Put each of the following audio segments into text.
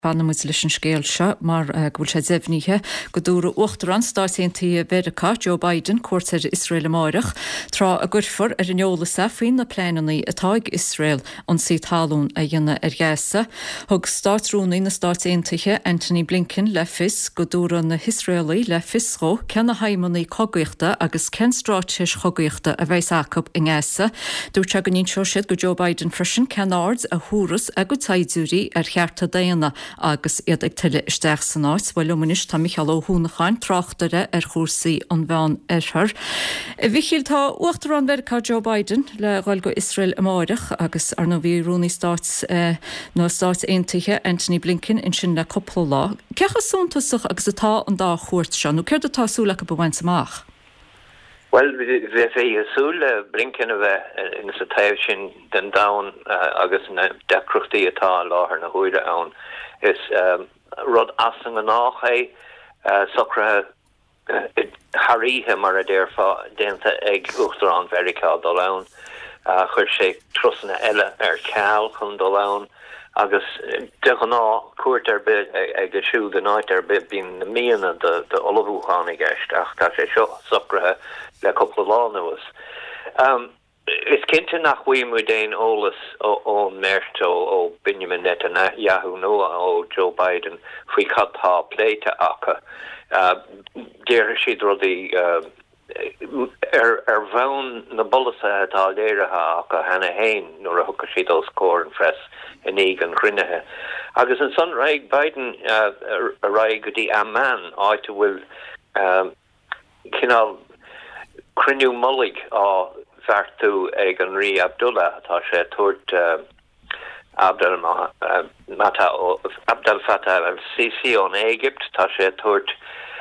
Panmuid leis an scéal se mar bhfuil sé déhníthe go dúra uachtarrán stáisiintí America Joe Biden cuairtear Israel amárach trá a gcuirfar ar an eola faoin na pléanaí atá ag Israel an sí talún a dhéine ar gheasa. Thug stáitrúnaí na stáisiintithe Anthony Blinken le fis go dúra na Israelí le fisró cean na haimanaí cogaíochta agus cen stráiteis cogaíochta a bheith acu in gheasa. Dúirt a ganín seo siad go Joe Biden freisin cean ard a thuras a go taidúrí ar chearta déana agus iad ag tuile isteach san áit, bhfuil muis tá Michael Óhúnacháin tráchtare ar chósaí an bhean ar. Bhíchiil tá uachtarrán America Joe Biden le gháil go Israel amárach agus ar nó bhí rúnaí Stáit nó Stáit Aontaithe Anthony Blinken in sin le coppla lá. Ceachas súntasach agus atá an dá chuairt se, nó céir atá súla go bhaint amach? Well, bheith é súla Blinken a bheith in sa taobh sin den dain agus na decrochtaí atá láthair na huaire ann is rud asang an ácha socrathe harithe mar a déanta ag Uachtarrán America dó len chuir sé trosna eile ar ceall chun dó len agus de an ná cuairt ar bit ag de siú den áit ar bit bín na míana de olahúcháin i gceist ach tá sé seo socrathe le coppla lá nuas. Is cinnte nach bhuaimú déin ólas ó mert ó Benjamin Netanyahu nó ó Joe Biden faoi chattá pléite acha. Déir siad rudaí ar bhain na bolasa atá léirethe acha hena hain nuair a thuca siad ó scór an fres in ag an cruinnethe. Agus an son raig Biden a raig go dtí Amman áite bhfuil cinál cruinniú mullig á Fartu ag an rí Abdullah tá sé tuairt Abdel Fattah al-Sisi ón Égypt tá sé tuairt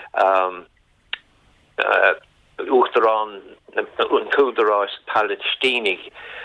Uachtarrán an cúdarrás Palestínig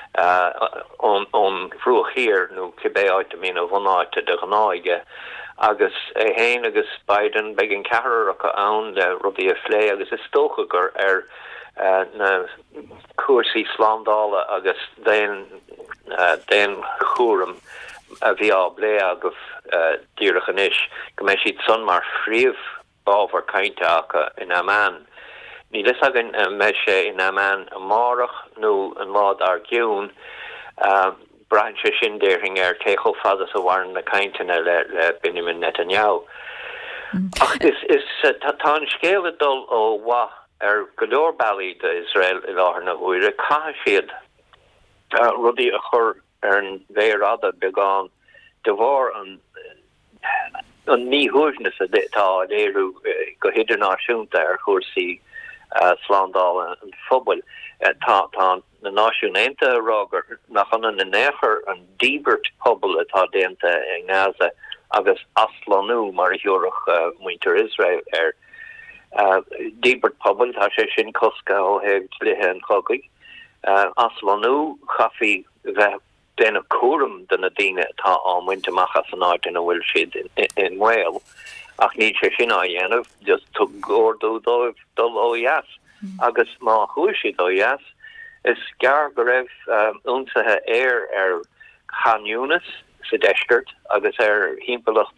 ón bhrúchír nó cibé áite mína bhnáite de gnáige agus héin agus Biden begin cearar acha ann le rudí a phlé agus is tóchagur ar na cuasaí slandála agus déan chóram a bhí á blé agah díreach inis go mé siad son mar phríomh ábhar cainte acha in Amman. Ní leis agan me sé in Amman amárach nó an lád ar giún brain se sin déirring ar técho fadas a bhhain na caintena le Benjamin Netanyahu. Ach is tá an scéile dul ó wa goleor bailí de Israel i láthair na huaire cai siad rudí a chur ar an bhéarada beagán de bhar an níhuaisnas a tá léirú go hidirnáisiúnta ar chósaí slandála an phobal tá na náisiúnta rágur nach an na néchar an díbert pobal atá déanta ag Gaza agus aslanú mar a thiúrach muintir Israel ar díbert pobal tá sé sin cosca ó héag lithe an chogaí aslanú chafií bheith déna cuam den na daine tá an muinteachchas an áit in a bhfuil siad in Wales ach ní sé sin á dhéanamh just tu gcódú dul ó dheas agus má chuair siad ó dheas is gar go raibh úntathe ar Khan Yunis sa deisgurt agus ar hímpelacht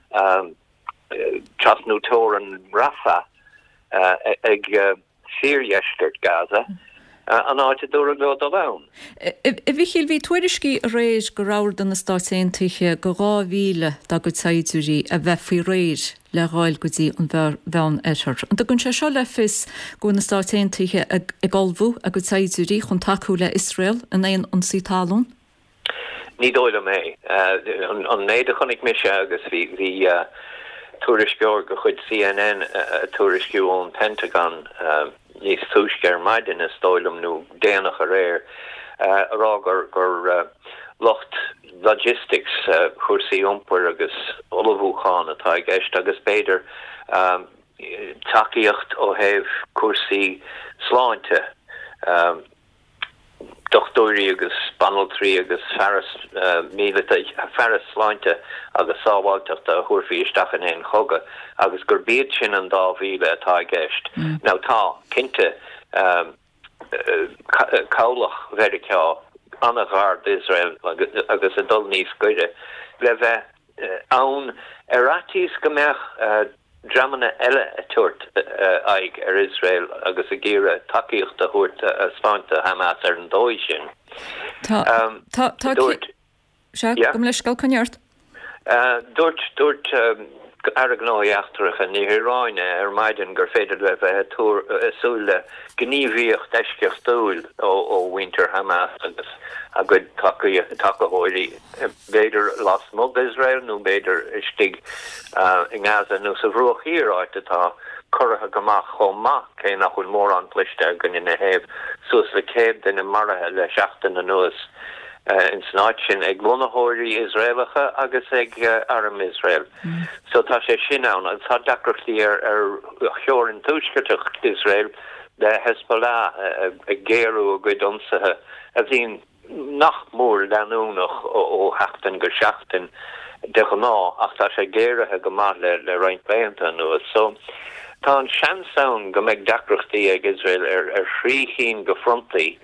trasnútóir an Rafah ag síríeisgurt Gaza an áite dúra go do len. I bhíchiil bhí tuairiscí a réir go ráir den na Stáit Aontaithe go 2000 da go taidúí a bheith faoi réir le gháil go dtí an bhean éair. An gunn sé seo le fis go na Stáit Aontaithe ag galbhú a go taidúí chun taú le Israel in éon an sí talún? Ní dóile mé an méide chunig mise agus bhí tuairisceoir go chuid CNN tuairisciú ón Pentagon níos túiscear maidin is dóilm nó déanach a réir ará gur locht logistics chuirsaí iompar agus olahúcháin atá gceist agus beidir takeíocht ó héamh cuasaí sláinte dochtúirí agus banaltrí agus feras feras sláinte agus sábháilteach a thuirfií isteach in éon choga agus gur bíad sin an 2000 atá gceist. Now tá cinnte cálach America anna ghard Israel agus a dul níos goide le bheith Aun eratis gomech dramana ella tuairt aig Israel agus a gira takeíocht a thuairt a spáinte Hamas an dóid sin. Gom leis gal conneart? Dúirt aragnáíachtarach a níráine maidin gur féidir le bheith súile gníomhíocht deisceocht túil ó winter Hamas agus a go takeóirí béidir las mug Israel nó béidir istig in Gaza nó sa bhruach híráit atá choratha gomach chomach cé nach chuil mór an pliiste gan ina héh sus le céib den na marathe le seachtain na nuas in snáid sin ag monathirí Israelacha agus ag Aram Israel. So tá sé sin ann an tá dacrochtaí ar cheorann túisceirteach Israel de Hezbollah ag géarú a go domsathe a bhíon nach mór leanúnach ó heachtain gur seachtain de ná ach tá sé géirithe go maith le roinnt béanta nuas. So tá an seansán go méid dacrochtaí ag Israel ar thríchéan go frontaí.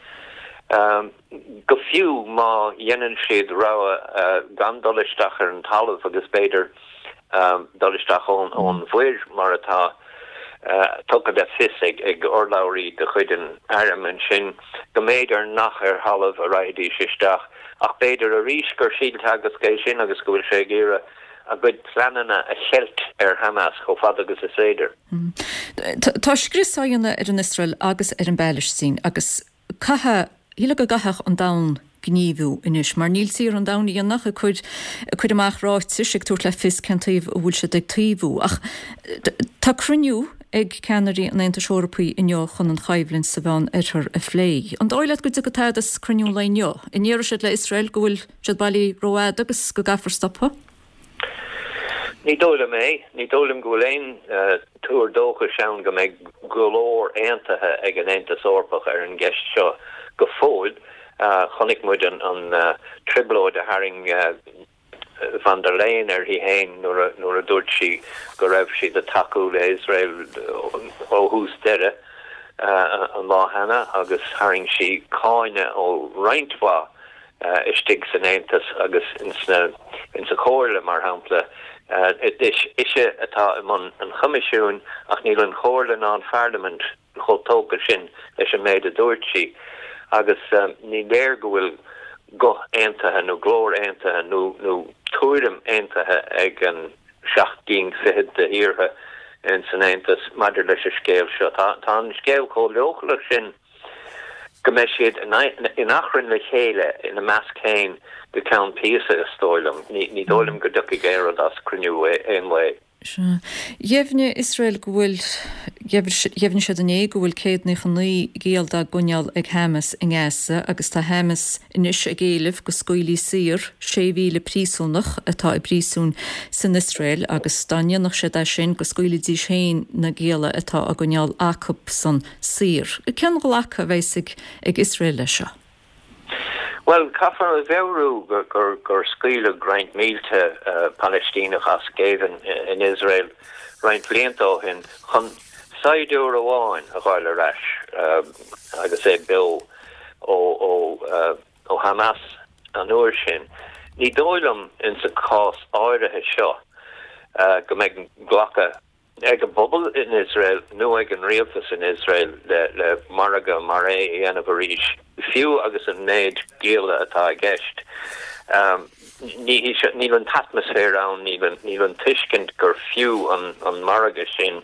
Go fiú má dhéanann siad rá gan dolisteach ar an talamh agus beidir dolisteach ón bhuiir mar atá tugad a fis ag orlairí de chuidean airm an sin go méid ar nach ar halamh a raidí sisteach ach beidir a rís gur síilte agus cé sin agus go bhfuil sé ggéire a good planana a cheilt ar Hamas cho fad agus a séidir. Tá scrisáanna ar an Israel agus ar an Palestine agus catha híle go gathach an dam gníomhú inis, mar níl sír an damnaí an nach a chuid amach ráit siseach túirt le fis cantaobh a bhfuil se ag taobhú ach tá cruniú ag ceanirí an Aontas Eorpaí inniu chun an chaimhlinn sa bhean ar a phlé. An dáilead go go tádas cruniú leineo. In éireann siad le Israel go bhfuil siad bailí roiad agus go gafar stoppa? Ní dólam go léin túair dócha sean go méid golóir aontathe ag an Aontas Eorpach ar an gceist seo go fóil chonig muid an triblóid a haring van der Leyen hí hain nuair a dúirt si go raibh siad a takeú le Israel ó hús deire an láhanana agus haring si cáine ó reinthá istig san Aontas agus in sa chóirle mar hampla. Ise atá an chumisisiún ach níl an chóirle ná an Parliament chotóga sin leis an méid a dúirt si agus ní léir go bhfuil go aontathe nó glór aontathe nó túirim aontathe ag an 16 fihead de híortha in san Aontas maidir leis a scéal seo. Tá an scéal có leochalach sin go mbeidh siad in achrann le chéile ina measc céin go ceann píosa a stóilm, ní dóilm go ducha géire as cruniú éonla. Dhéimhne Israel go bhfuil dhéimhne siad ané go bhfuil céad na chaní géalda gunneal ag Hamas in Gaza agus tá Hamas inis a géalamh go scoilí sír 6,000 prísúnach atá i prísún san Israel agus daneannach sé sin go scoilidí sé na géala atá a gunneal acab san sír. Cean go lecha bheits ag Israel lei seo? Well, Kafar a bheurú gur scaoileadh roinnt mílte Palestínachas géiven in Israel roinnt bliantó hin chun saidúr amháin a gháil leis agus é bil ó Hamas an uair sin. Ní dóilm in sa cás áirithe seo go méid ghlacha ag a bubble in Israel nó ag an rialtas in Israel le maraga mar é anamh arís. Fiú agus an néid géala atá a gceist. Níl an atmosfér ann, níl an tuiscint gur fiú an maraga sin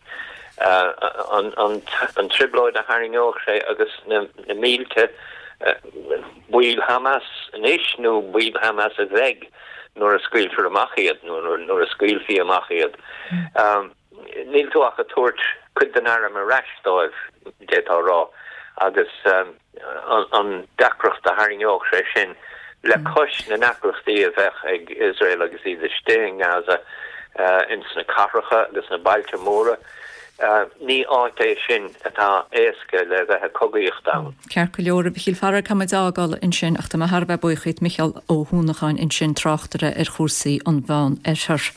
an triblóid a haingóch sé agus na mílte bhuiil Hamas níis nó bhuiil Hamas a bheith nuair a scaoil for amachíad nuair a scaoil fi amachíad. Níl tú ach a tuairt chud den airm a reistáibh détá rá agus an dacrocht a haingóch sé sin le cois na nacrochtaí a bheith ag Israel agus iad isté in Gaza in sna carracha agus na bailte móra ní áit é sin atá éasca le bheith cogaíocht am. Cear go leor bhíil fear cumid ágáil in sin ach tá mar Harbh buchaid Michael Ó Húnacháin in sin tráchtara ar chósaí an bhean ar